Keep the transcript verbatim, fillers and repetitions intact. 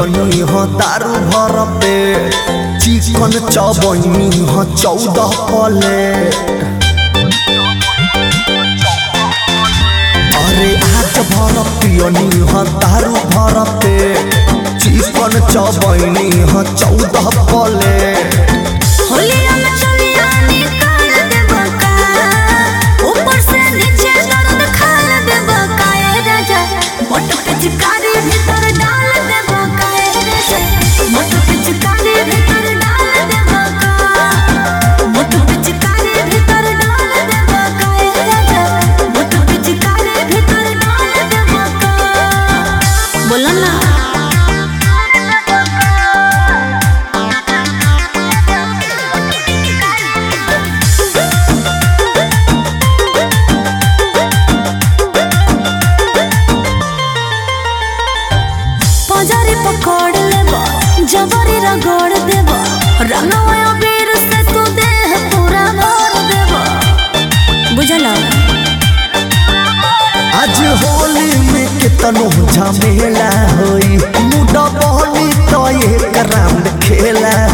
पियनी हो दारू भर पे चिकन चबनी हो चौदह प्लेट। अरे आज भर पियनी हो दारू भर पे चिकन चबनी हो चौदह प्लेट। पकड़ लेबा जबरी रगड़ देबा रंगवा बेर से तू देह पूरा भर देबा बुझला। आज होली में कितनो झमेला होई मुड़ा बहनी तो एक राउंड खेला